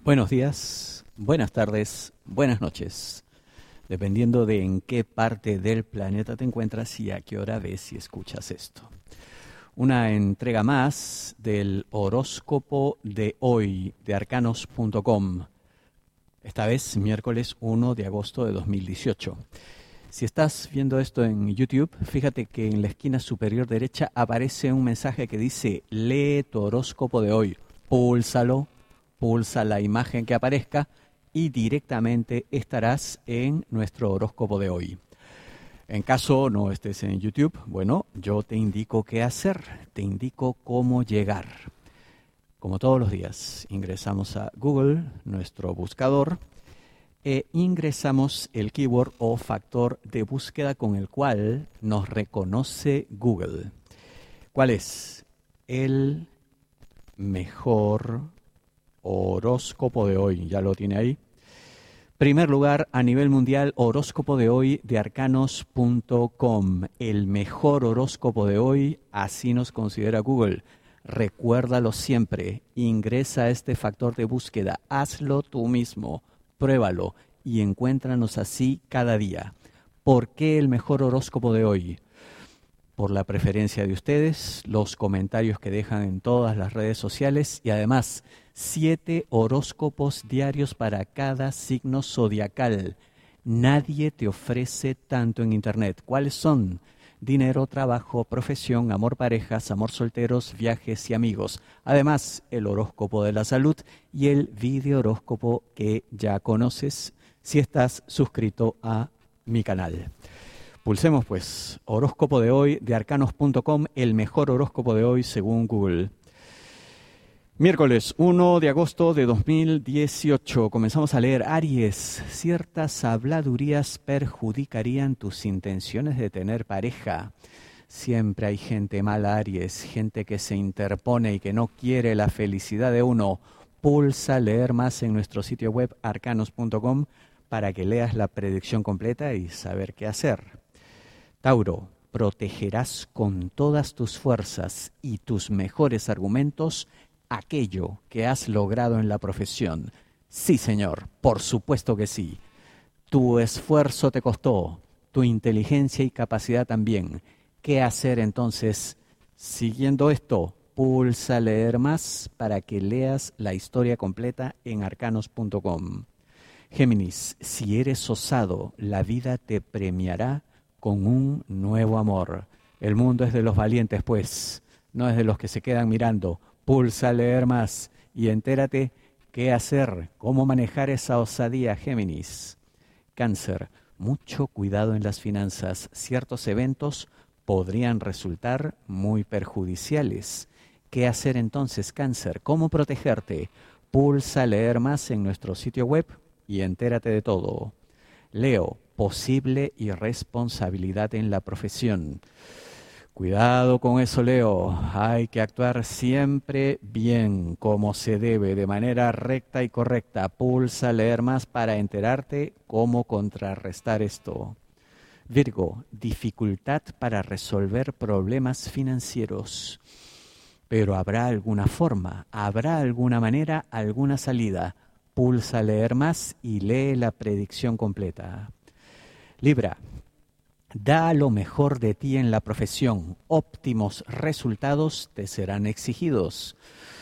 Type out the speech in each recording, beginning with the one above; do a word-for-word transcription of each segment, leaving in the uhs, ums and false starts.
Buenos días, buenas tardes, buenas noches, dependiendo de en qué parte del planeta te encuentras y a qué hora ves y escuchas esto. Una entrega más del horóscopo de hoy de arcanos punto com, esta vez miércoles primero de agosto de dos mil dieciocho. Si estás viendo esto en YouTube, fíjate que en la esquina superior derecha aparece un mensaje que dice lee tu horóscopo de hoy, púlsalo. Pulsa la imagen que aparezca y directamente estarás en nuestro horóscopo de hoy. En caso no estés en YouTube, bueno, yo te indico qué hacer, te indico cómo llegar. Como todos los días, ingresamos a Google, nuestro buscador, e ingresamos el keyword o factor de búsqueda con el cual nos reconoce Google. ¿Cuál es? El mejor horóscopo de hoy, ya lo tiene ahí. Primer lugar a nivel mundial, horóscopo de hoy de arcanos punto com. El mejor horóscopo de hoy, así nos considera Google. Recuérdalo siempre, ingresa a este factor de búsqueda, hazlo tú mismo, pruébalo y encuéntranos así cada día. ¿Por qué el mejor horóscopo de hoy? Por la preferencia de ustedes, los comentarios que dejan en todas las redes sociales y además siete horóscopos diarios para cada signo zodiacal. Nadie te ofrece tanto en Internet. ¿Cuáles son? Dinero, trabajo, profesión, amor, parejas, amor, solteros, viajes y amigos. Además, el horóscopo de la salud y el video horóscopo que ya conoces si estás suscrito a mi canal. Pulsemos pues, horóscopo de hoy de arcanos punto com, el mejor horóscopo de hoy según Google. Miércoles primero de agosto de dos mil dieciocho, comenzamos a leer Aries. Ciertas habladurías perjudicarían tus intenciones de tener pareja. Siempre hay gente mala, Aries, gente que se interpone y que no quiere la felicidad de uno. Pulsa leer más en nuestro sitio web arcanos punto com para que leas la predicción completa y saber qué hacer. Tauro, protegerás con todas tus fuerzas y tus mejores argumentos aquello que has logrado en la profesión. Sí, señor, por supuesto que sí. Tu esfuerzo te costó, tu inteligencia y capacidad también. ¿Qué hacer entonces? Siguiendo esto, pulsa leer más para que leas la historia completa en arcanos punto com. Géminis, si eres osado, la vida te premiará con un nuevo amor. El mundo es de los valientes, pues, no es de los que se quedan mirando. Pulsa leer más y entérate qué hacer, cómo manejar esa osadía, Géminis. Cáncer, mucho cuidado en las finanzas. Ciertos eventos podrían resultar muy perjudiciales. ¿Qué hacer entonces, Cáncer? ¿Cómo protegerte? Pulsa leer más en nuestro sitio web y entérate de todo. Leo, posible irresponsabilidad en la profesión. Cuidado con eso, Leo. Hay que actuar siempre bien, como se debe, de manera recta y correcta. Pulsa leer más para enterarte cómo contrarrestar esto. Virgo, dificultad para resolver problemas financieros. Pero habrá alguna forma, habrá alguna manera, alguna salida. Pulsa leer más y lee la predicción completa. Libra, da lo mejor de ti en la profesión. Óptimos resultados te serán exigidos.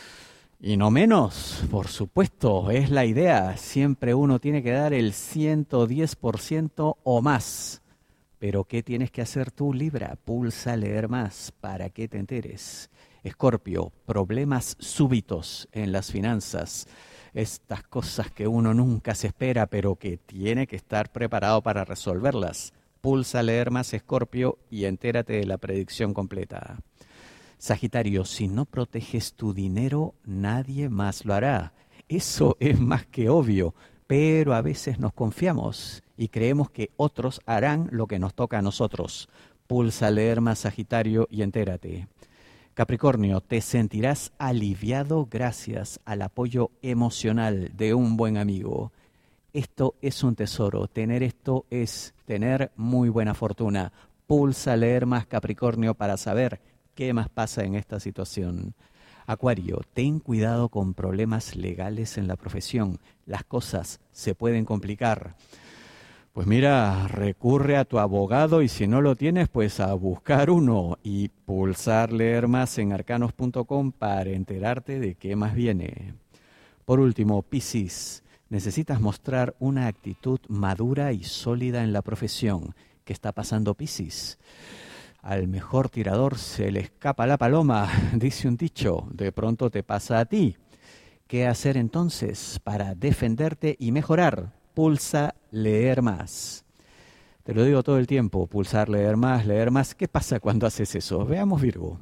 Y no menos, por supuesto, es la idea. Siempre uno tiene que dar el ciento diez por ciento o más. Pero ¿qué tienes que hacer tú, Libra? Pulsa leer más para que te enteres. Escorpio, problemas súbitos en las finanzas. Estas cosas que uno nunca se espera, pero que tiene que estar preparado para resolverlas. Pulsa leer más, Escorpio, y entérate de la predicción completa. Sagitario, si no proteges tu dinero, nadie más lo hará. Eso es más que obvio, pero a veces nos confiamos y creemos que otros harán lo que nos toca a nosotros. Pulsa leer más, Sagitario, y entérate. Capricornio, te sentirás aliviado gracias al apoyo emocional de un buen amigo. Esto es un tesoro, tener esto es tener muy buena fortuna. Pulsa leer más, Capricornio, para saber qué más pasa en esta situación. Acuario, ten cuidado con problemas legales en la profesión. Las cosas se pueden complicar. Pues mira, recurre a tu abogado y si no lo tienes, pues a buscar uno y pulsar leer más en arcanos punto com para enterarte de qué más viene. Por último, Piscis, necesitas mostrar una actitud madura y sólida en la profesión. ¿Qué está pasando, Piscis? Al mejor tirador se le escapa la paloma, dice un dicho, de pronto te pasa a ti. ¿Qué hacer entonces para defenderte y mejorar? Pulsa leer más. Te lo digo todo el tiempo, pulsar leer más, leer más. ¿Qué pasa cuando haces eso? Veamos Virgo.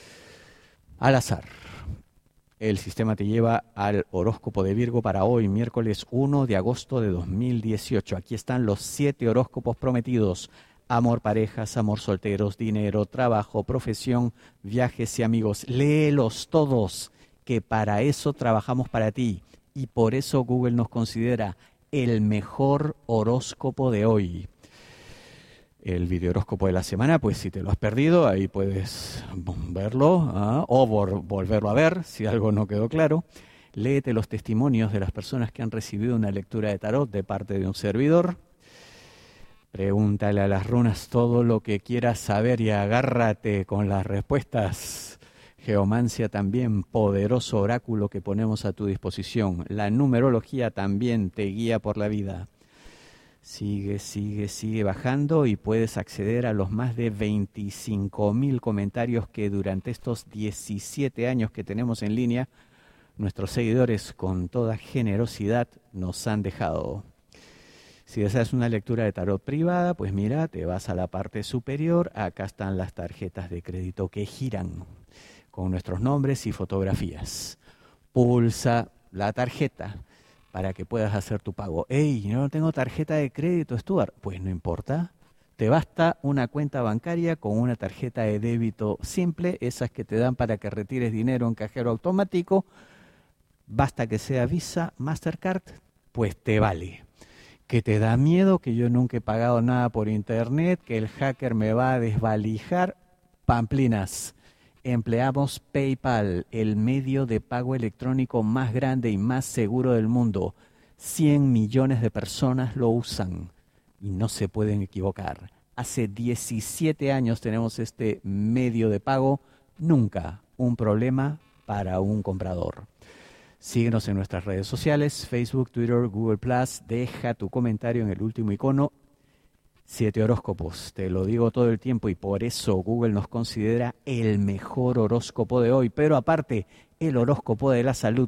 Al azar. El sistema te lleva al horóscopo de Virgo para hoy, miércoles primero de agosto de dos mil dieciocho. Aquí están los siete horóscopos prometidos. Amor, parejas, amor, solteros, dinero, trabajo, profesión, viajes y amigos. Léelos todos, que para eso trabajamos para ti. Y por eso Google nos considera el mejor horóscopo de hoy. El video horóscopo de la semana, pues si te lo has perdido, ahí puedes verlo, ¿ah? o vor- volverlo a ver si algo no quedó claro. Léete los testimonios de las personas que han recibido una lectura de tarot de parte de un servidor. Pregúntale a las runas todo lo que quieras saber y agárrate con las respuestas. Geomancia también, poderoso oráculo que ponemos a tu disposición. La numerología también te guía por la vida. Sigue, sigue, sigue bajando y puedes acceder a los más de veinticinco mil comentarios que durante estos diecisiete años que tenemos en línea, nuestros seguidores con toda generosidad nos han dejado. Si deseas una lectura de tarot privada, pues mira, te vas a la parte superior, acá están las tarjetas de crédito que giran con nuestros nombres y fotografías. Pulsa la tarjeta para que puedas hacer tu pago. ¡Ey, yo no tengo tarjeta de crédito, Stuart! Pues no importa, te basta una cuenta bancaria con una tarjeta de débito simple, esas que te dan para que retires dinero en cajero automático, basta que sea Visa, Mastercard, pues te vale. Que te da miedo, que yo nunca he pagado nada por internet, que el hacker me va a desvalijar, pamplinas. Empleamos PayPal, el medio de pago electrónico más grande y más seguro del mundo. cien millones de personas lo usan y no se pueden equivocar. Hace diecisiete años tenemos este medio de pago, nunca un problema para un comprador. Síguenos en nuestras redes sociales, Facebook, Twitter, Google plus. Deja tu comentario en el último icono. Siete horóscopos, te lo digo todo el tiempo y por eso Google nos considera el mejor horóscopo de hoy. Pero aparte, el horóscopo de la salud.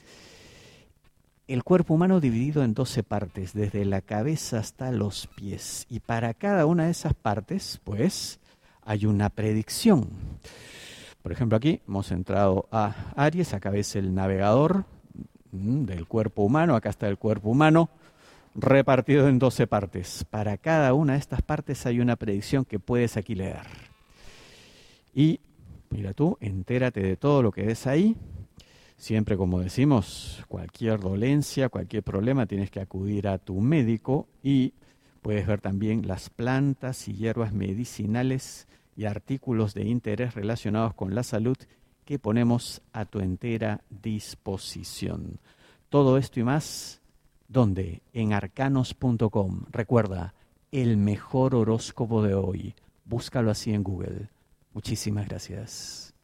El cuerpo humano dividido en doce partes, desde la cabeza hasta los pies. Y para cada una de esas partes, pues, hay una predicción. Por ejemplo, aquí hemos entrado a Aries, acá ves el navegador mm, del cuerpo humano, acá está el cuerpo humano, repartido en doce partes. Para cada una de estas partes hay una predicción que puedes aquí leer. Y mira tú, entérate de todo lo que ves ahí. Siempre, como decimos, cualquier dolencia, cualquier problema, tienes que acudir a tu médico y puedes ver también las plantas y hierbas medicinales y artículos de interés relacionados con la salud que ponemos a tu entera disposición. Todo esto y más, ¿dónde? En arcanos punto com. Recuerda, el mejor horóscopo de hoy. Búscalo así en Google. Muchísimas gracias.